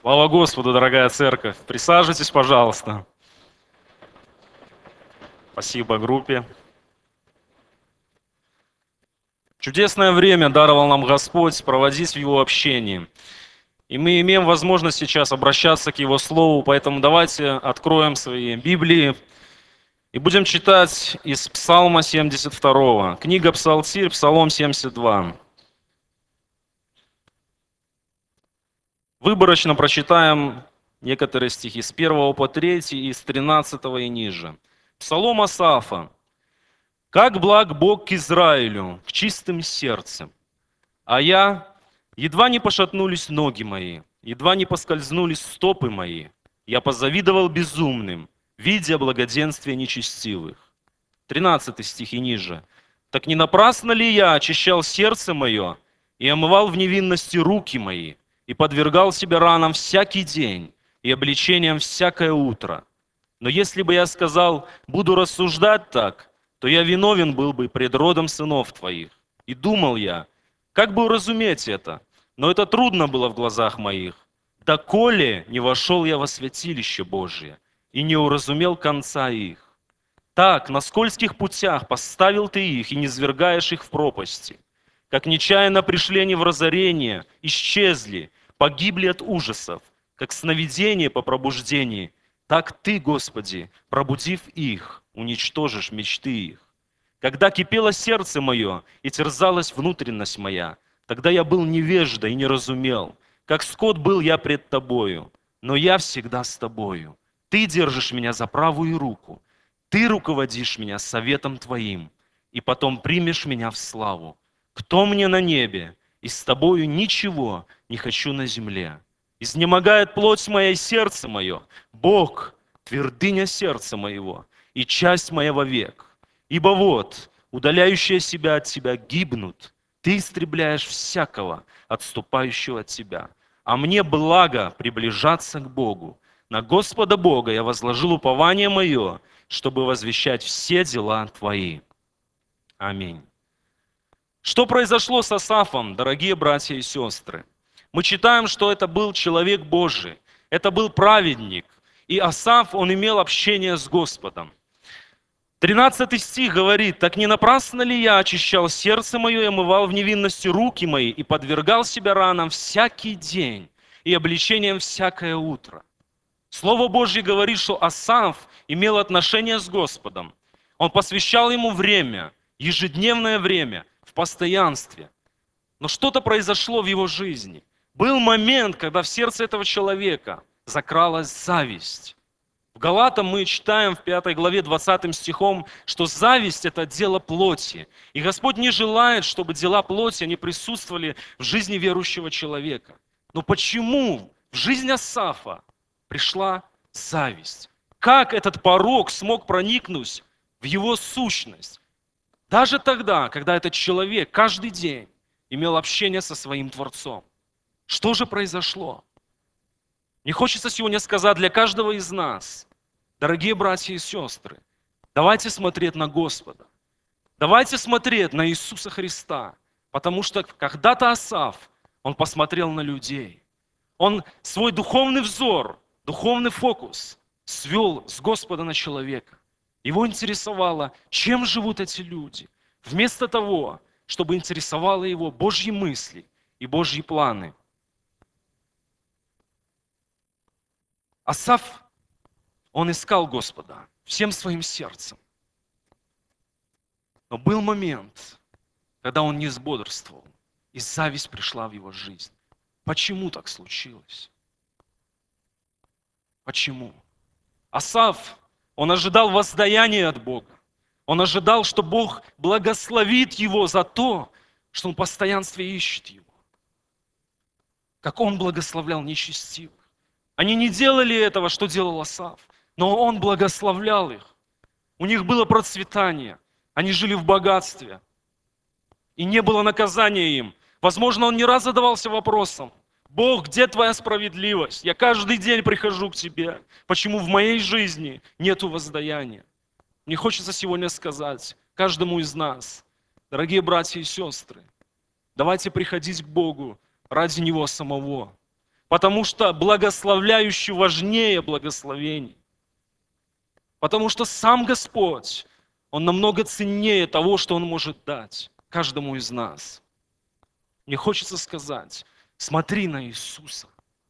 Слава Господу, дорогая церковь. Присаживайтесь, пожалуйста. Спасибо группе. Чудесное время даровал нам Господь проводить в Его общении. И мы имеем возможность сейчас обращаться к Его Слову, поэтому давайте откроем свои Библии и будем читать из Псалма 72. Книга Псалтирь, Псалом 72. Выборочно прочитаем некоторые стихи с 1 по 3 и с 13 и ниже. Псалом Асафа. «Как благ Бог к Израилю, к чистым сердцем, а я, едва не пошатнулись ноги мои, едва не поскользнулись стопы мои, я позавидовал безумным, видя благоденствие нечестивых». 13 стих и ниже. «Так не напрасно ли я очищал сердце мое и омывал в невинности руки мои, и подвергал себя ранам всякий день и обличениям всякое утро? Но если бы я сказал, буду рассуждать так, то я виновен был бы пред родом сынов твоих. И думал я, как бы уразуметь это? Но это трудно было в глазах моих. Доколе не вошел я во святилище Божие и не уразумел конца их. Так, на скользких путях поставил ты их и не низвергаешь их в пропасти. Как нечаянно пришли они в разорение, исчезли, погибли от ужасов, как сновидение по пробуждении. Так ты, Господи, пробудив их, уничтожишь мечты их. Когда кипело сердце мое и терзалась внутренность моя, тогда я был невежда и не разумел, как скот был я пред тобою, но я всегда с тобою. Ты держишь меня за правую руку, ты руководишь меня советом твоим, и потом примешь меня в славу. Кто мне на небе, и с тобою ничего не хочу на земле. Изнемогает плоть моя и сердце мое. Бог, твердыня сердца моего, и часть моя вовек. Ибо вот, удаляющие себя от тебя гибнут. Ты истребляешь всякого, отступающего от тебя. А мне благо приближаться к Богу. На Господа Бога я возложил упование мое, чтобы возвещать все дела твои. Аминь. Что произошло с Асафом, дорогие братья и сестры? Мы читаем, что это был человек Божий, это был праведник. И Асаф, он имел общение с Господом. 13 стих говорит: «Так не напрасно ли я очищал сердце мое и омывал в невинности руки мои и подвергал себя ранам всякий день и обличением всякое утро». Слово Божье говорит, что Асаф имел отношение с Господом. Он посвящал ему время, ежедневное время, в постоянстве. Но что-то произошло в его жизни. Был момент, когда в сердце этого человека закралась зависть. В Галатам мы читаем в 5 главе 20 стихом, что зависть – это дело плоти. И Господь не желает, чтобы дела плоти они присутствовали в жизни верующего человека. Но почему в жизнь Асафа пришла зависть? Как этот порок смог проникнуть в его сущность? Даже тогда, когда этот человек каждый день имел общение со своим Творцом. Что же произошло? Мне хочется сегодня сказать для каждого из нас, дорогие братья и сестры, давайте смотреть на Господа. Давайте смотреть на Иисуса Христа. Потому что когда-то Асаф, он посмотрел на людей. Он свой духовный взор, духовный фокус свел с Господа на человека. Его интересовало, чем живут эти люди. Вместо того, чтобы интересовало его Божьи мысли и Божьи планы. Асаф, он искал Господа всем своим сердцем. Но был момент, когда он не бодрствовал, и зависть пришла в его жизнь. Почему так случилось? Почему? Асаф, он ожидал воздаяния от Бога. Он ожидал, что Бог благословит его за то, что он в постоянстве ищет его. Как он благословлял нечестивых. Они не делали этого, что делал Асаф, но он благословлял их. У них было процветание. Они жили в богатстве. И не было наказания им. Возможно, он не раз задавался вопросом: Бог, где твоя справедливость? Я каждый день прихожу к тебе. Почему в моей жизни нету воздаяния? Мне хочется сегодня сказать каждому из нас, дорогие братья и сестры, давайте приходить к Богу ради Него самого. Потому что благословляющий важнее благословений. Потому что сам Господь, Он намного ценнее того, что Он может дать каждому из нас. Мне хочется сказать, смотри на Иисуса.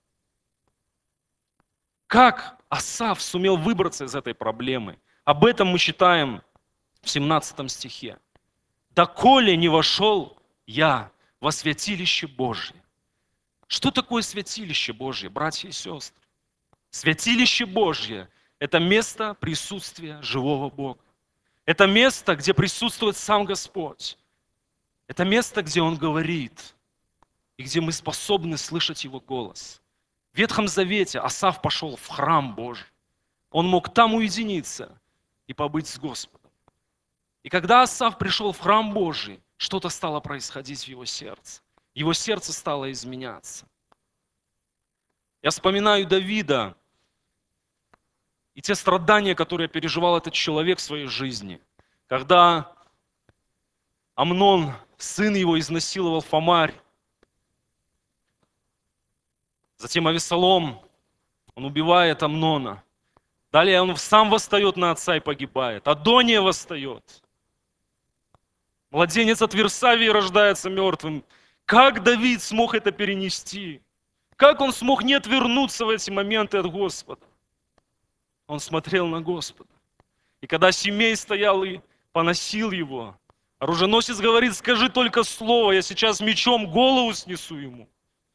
Как Асаф сумел выбраться из этой проблемы? Об этом мы читаем в 17 стихе. «Доколе не вошел я во святилище Божие». Что такое святилище Божье, братья и сестры? Святилище Божье – это место присутствия живого Бога. Это место, где присутствует сам Господь. Это место, где Он говорит, и где мы способны слышать Его голос. В Ветхом Завете Асаф пошел в храм Божий. Он мог там уединиться и побыть с Господом. И когда Асаф пришел в храм Божий, что-то стало происходить в его сердце. Его сердце стало изменяться. Я вспоминаю Давида и те страдания, которые переживал этот человек в своей жизни. Когда Амнон, сын его, изнасиловал Фомарь. Затем Авесолом, он убивает Амнона. Далее он сам восстает на отца и погибает. Адония восстает. Младенец от Версавии рождается мертвым. Как Давид смог это перенести? Как он смог не отвернуться в эти моменты от Господа? Он смотрел на Господа. И когда Семей стоял и поносил его, оруженосец говорит: скажи только слово, я сейчас мечом голову снесу ему.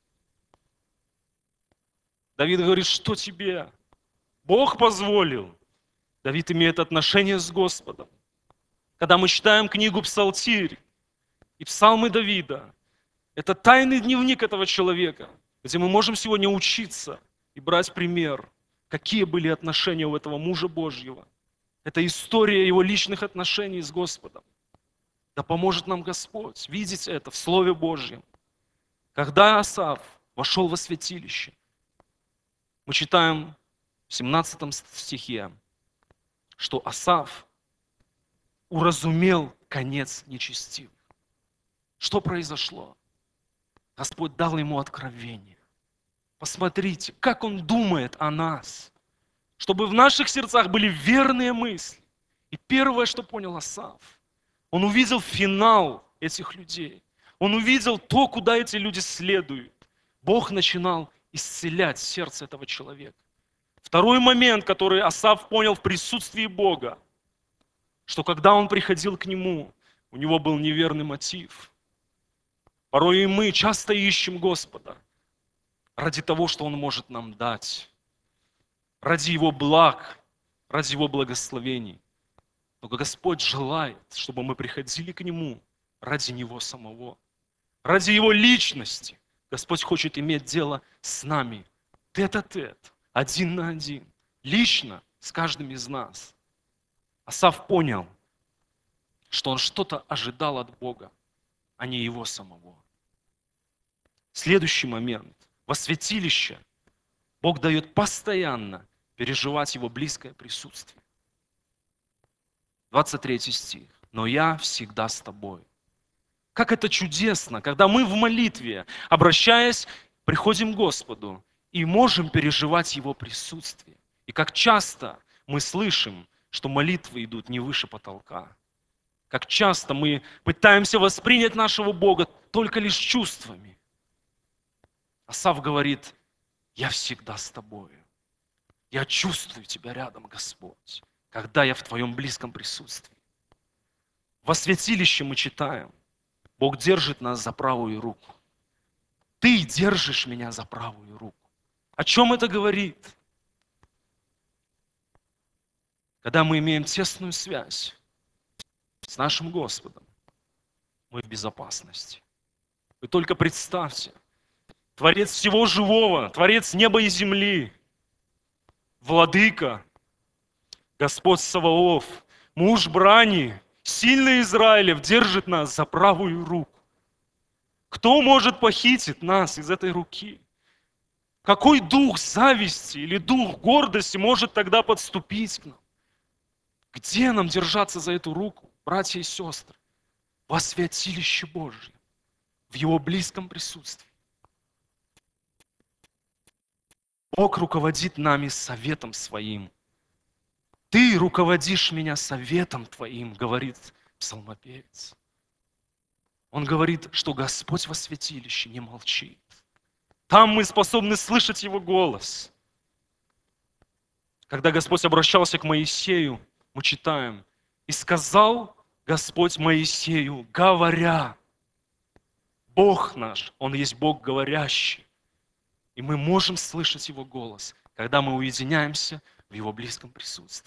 Давид говорит: что тебе? Бог позволил. Давид имеет отношение с Господом. Когда мы читаем книгу Псалтирь и Псалмы Давида, это тайный дневник этого человека, где мы можем сегодня учиться и брать пример, какие были отношения у этого мужа Божьего. Это история его личных отношений с Господом. Да поможет нам Господь видеть это в Слове Божьем. Когда Асаф вошел во святилище, мы читаем в 17 стихе, что Асаф уразумел конец нечестивых. Что произошло? Господь дал ему откровение. Посмотрите, как Он думает о нас, чтобы в наших сердцах были верные мысли. И первое, что понял Асаф, он увидел финал этих людей. Он увидел то, куда эти люди следуют. Бог начинал исцелять сердце этого человека. Второй момент, который Асаф понял в присутствии Бога, что когда он приходил к Нему, у него был неверный мотив. Порой и мы часто ищем Господа ради того, что Он может нам дать, ради Его благ, ради Его благословений. Но Господь желает, чтобы мы приходили к Нему ради Него самого, ради Его личности. Господь хочет иметь дело с нами, тет-а-тет, один на один, лично с каждым из нас. Асаф понял, что он что-то ожидал от Бога, а не Его самого. Следующий момент. Во святилище Бог дает постоянно переживать Его близкое присутствие. 23 стих. «Но я всегда с тобой». Как это чудесно, когда мы в молитве, обращаясь, приходим к Господу и можем переживать Его присутствие. И как часто мы слышим, что молитвы идут не выше потолка. Как часто мы пытаемся воспринять нашего Бога только лишь чувствами. Асаф говорит: я всегда с тобою. Я чувствую тебя рядом, Господь, когда я в твоем близком присутствии. Во святилище мы читаем: Бог держит нас за правую руку. Ты держишь меня за правую руку. О чем это говорит? Когда мы имеем тесную связь с нашим Господом, мы в безопасности. Вы только представьте, Творец всего живого, Творец неба и земли, Владыка, Господь Саваоф, Муж брани, сильный Израилев держит нас за правую руку. Кто может похитить нас из этой руки? Какой дух зависти или дух гордости может тогда подступить к нам? Где нам держаться за эту руку, братья и сестры? Во святилище Божьем, в Его близком присутствии. Бог руководит нами советом Своим. Ты руководишь меня советом Твоим, говорит псалмопевец. Он говорит, что Господь во святилище не молчит. Там мы способны слышать Его голос. Когда Господь обращался к Моисею, мы читаем, «И сказал Господь Моисею, говоря». Бог наш, Он есть Бог говорящий. И мы можем слышать Его голос, когда мы уединяемся в Его близком присутствии.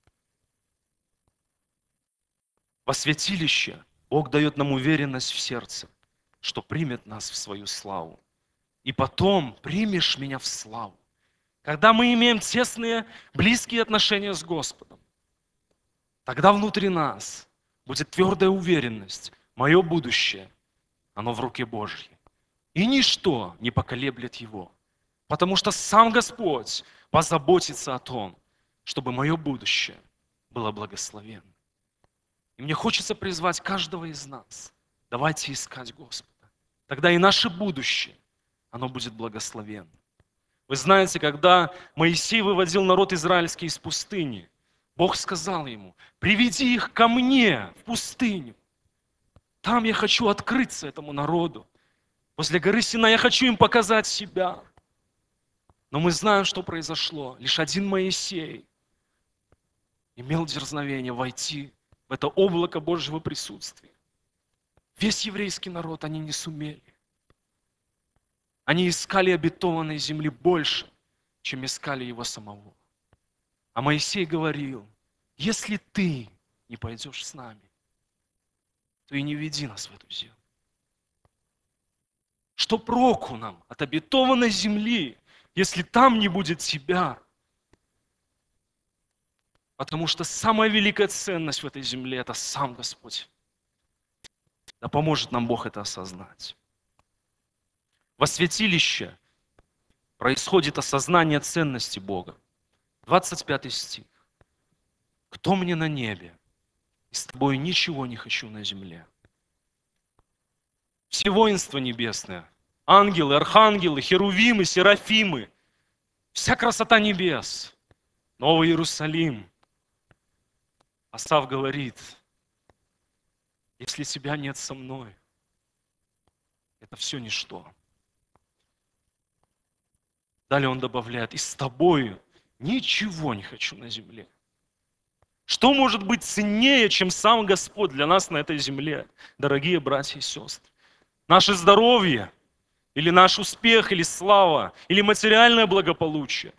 Во святилище Бог дает нам уверенность в сердце, что примет нас в свою славу. И потом примешь меня в славу. Когда мы имеем тесные, близкие отношения с Господом, тогда внутри нас будет твердая уверенность, мое будущее, оно в руке Божьей. И ничто не поколеблет его. Потому что сам Господь позаботится о том, чтобы мое будущее было благословенно. И мне хочется призвать каждого из нас. Давайте искать Господа. Тогда и наше будущее, оно будет благословенно. Вы знаете, когда Моисей выводил народ израильский из пустыни, Бог сказал ему, приведи их ко мне в пустыню. Там я хочу открыться этому народу. Возле горы Синай я хочу им показать себя. Но мы знаем, что произошло. Лишь один Моисей имел дерзновение войти в это облако Божьего присутствия. Весь еврейский народ они не сумели. Они искали обетованной земли больше, чем искали его самого. А Моисей говорил, если ты не пойдешь с нами, то и не веди нас в эту землю. Что проку нам от обетованной земли, если там не будет тебя? Потому что самая великая ценность в этой земле – это сам Господь. Да поможет нам Бог это осознать. Во святилище происходит осознание ценности Бога. 25 стих. «Кто мне на небе, и с тобой ничего не хочу на земле». Все воинства небесное, ангелы, архангелы, херувимы, серафимы, вся красота небес, Новый Иерусалим. Асав говорит, если тебя нет со мной, это все ничто. Далее он добавляет, и с тобою ничего не хочу на земле. Что может быть ценнее, чем сам Господь для нас на этой земле, дорогие братья и сестры? Наше здоровье, или наш успех, или слава, или материальное благополучие.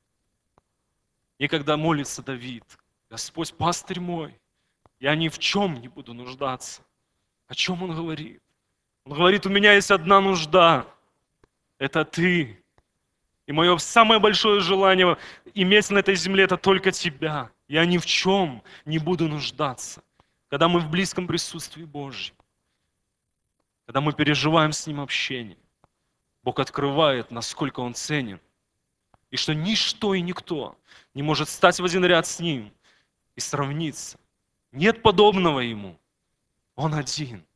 И когда молится Давид, Господь, пастырь мой, я ни в чем не буду нуждаться. О чем он говорит? Он говорит, у меня есть одна нужда, это ты. И мое самое большое желание иметь на этой земле – это только тебя. Я ни в чем не буду нуждаться. Когда мы в близком присутствии Божьем, когда мы переживаем с Ним общение, Бог открывает, насколько Он ценен, и что ничто и никто не может стать в один ряд с Ним и сравниться. Нет подобного Ему. Он один.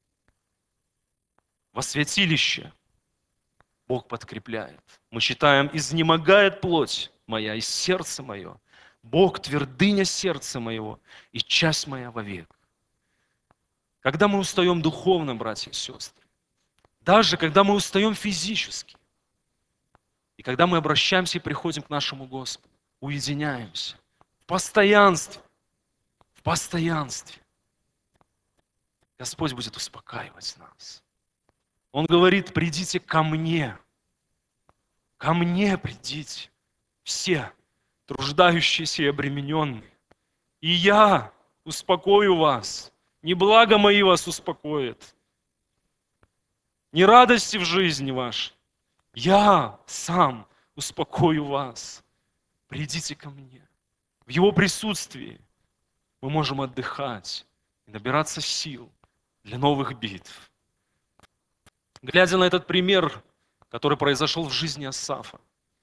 Во святилище Бог подкрепляет. Мы читаем, изнемогает плоть моя и сердце мое. Бог твердыня сердца моего и часть моя вовек. Когда мы устаем духовно, братья и сестры, даже когда мы устаем физически, и когда мы обращаемся и приходим к нашему Господу, уединяемся в постоянстве, Господь будет успокаивать нас. Он говорит, придите ко мне придите, все труждающиеся и обремененные, и я успокою вас, не благо мои вас успокоят, не радости в жизни вашей, я сам успокою вас. Придите ко мне. В Его присутствии мы можем отдыхать и набираться сил для новых битв. Глядя на этот пример, который произошел в жизни Асафа,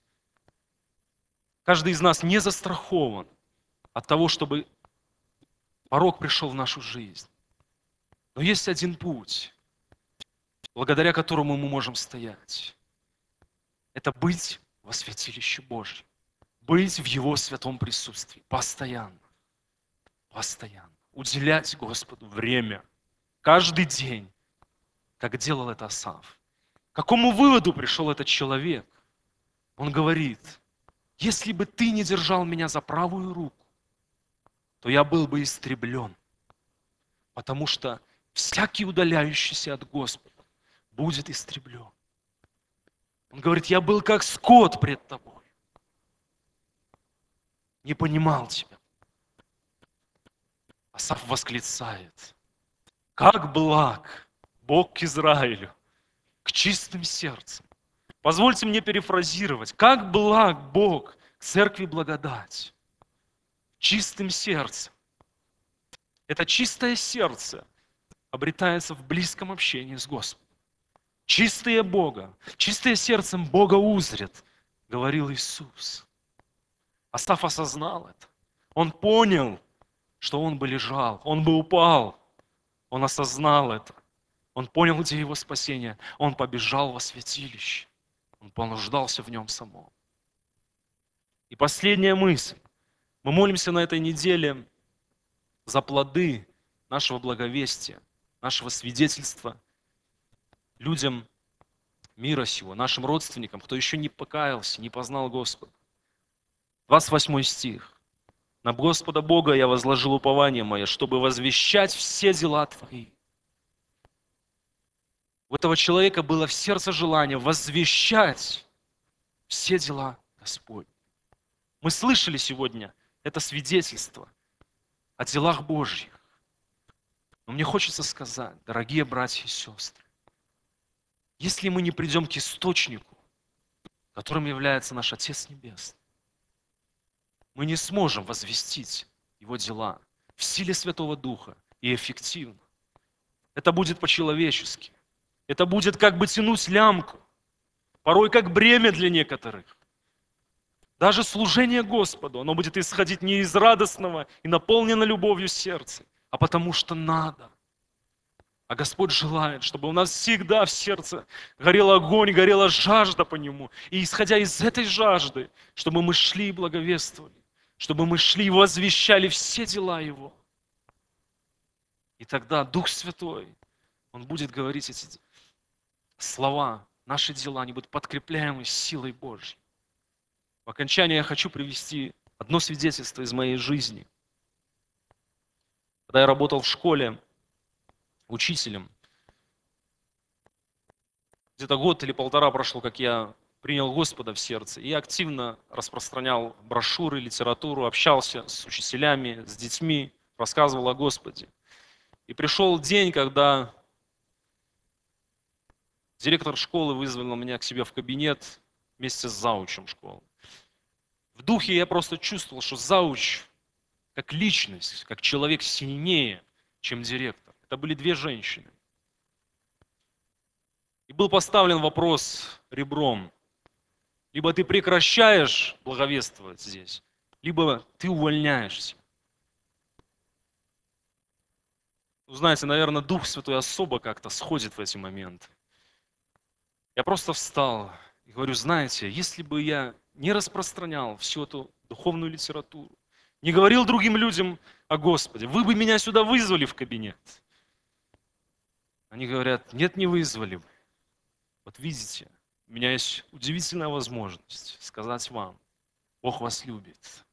каждый из нас не застрахован от того, чтобы порок пришел в нашу жизнь. Но есть один путь, благодаря которому мы можем стоять. Это быть во святилище Божьем. Быть в Его святом присутствии постоянно. Постоянно. Уделять Господу время. Каждый день, как делал это Асаф. К какому выводу пришел этот человек? Он говорит: если бы ты не держал меня за правую руку, то я был бы истреблен. Потому что всякий удаляющийся от Господа будет истреблен. Он говорит: я был как скот пред тобой. Не понимал тебя. Асаф восклицает: как благ Бог к Израилю, к чистым сердцем. Позвольте мне перефразировать. Как благ Бог к церкви благодать, чистым сердцем. Это чистое сердце обретается в близком общении с Господом. Чистые Бога, чистые сердцем Бога узрят, говорил Иисус. Асаф осознал это. Он понял, что он бы лежал, он бы упал. Он осознал это. Он понял, где его спасение. Он побежал во святилище. Он понуждался в нем самом. И последняя мысль. Мы молимся на этой неделе за плоды нашего благовестия, нашего свидетельства людям мира сего, нашим родственникам, кто еще не покаялся, не познал Господа. 28 стих. На Господа Бога я возложил упование мое, чтобы возвещать все дела Твои. У этого человека было в сердце желание возвещать все дела Господни. Мы слышали сегодня это свидетельство о делах Божьих. Но мне хочется сказать, дорогие братья и сестры, если мы не придем к источнику, которым является наш Отец Небесный, мы не сможем возвестить Его дела в силе Святого Духа и эффективно. Это будет по-человечески. Это будет как бы тянуть лямку, порой как бремя для некоторых. Даже служение Господу, оно будет исходить не из радостного и наполнено любовью сердца, а потому что надо. А Господь желает, чтобы у нас всегда в сердце горел огонь, горела жажда по Нему. И исходя из этой жажды, чтобы мы шли и благовествовали, чтобы мы шли и возвещали все дела Его. И тогда Дух Святой, Он будет говорить эти слова, наши дела, они будут подкрепляемы силой Божьей. В окончание я хочу привести одно свидетельство из моей жизни. Когда я работал в школе учителем, где-то год или полтора прошло, как я принял Господа в сердце, и я активно распространял брошюры, литературу, общался с учителями, с детьми, рассказывал о Господе. И пришел день, когда директор школы вызвал меня к себе в кабинет вместе с заучем школы. В духе я просто чувствовал, что зауч, как личность, как человек сильнее, чем директор. Это были две женщины. И был поставлен вопрос ребром. Либо ты прекращаешь благовествовать здесь, либо ты увольняешься. Знаете, наверное, Дух Святой особо как-то сходит в эти моменты. Я просто встал и говорю: знаете, если бы я не распространял всю эту духовную литературу, не говорил другим людям о Господе, вы бы меня сюда вызвали в кабинет. Они говорят: нет, не вызвали бы. Вот видите, у меня есть удивительная возможность сказать вам: Бог вас любит.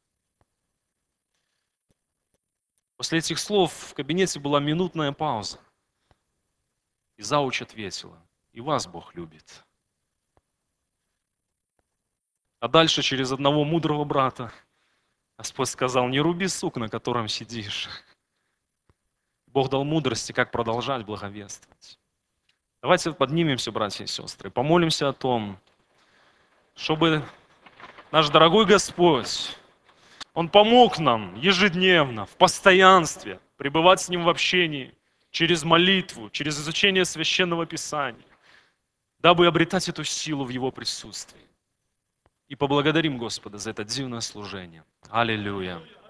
После этих слов в кабинете была минутная пауза. И зауч ответила: и вас Бог любит. А дальше через одного мудрого брата Господь сказал: не руби сук, на котором сидишь. Бог дал мудрости, как продолжать благовествовать. Давайте поднимемся, братья и сестры, помолимся о том, чтобы наш дорогой Господь, Он помог нам ежедневно, в постоянстве, пребывать с Ним в общении, через молитву, через изучение Священного Писания, дабы обретать эту силу в Его присутствии. И поблагодарим Господа за это дивное служение. Аллилуйя.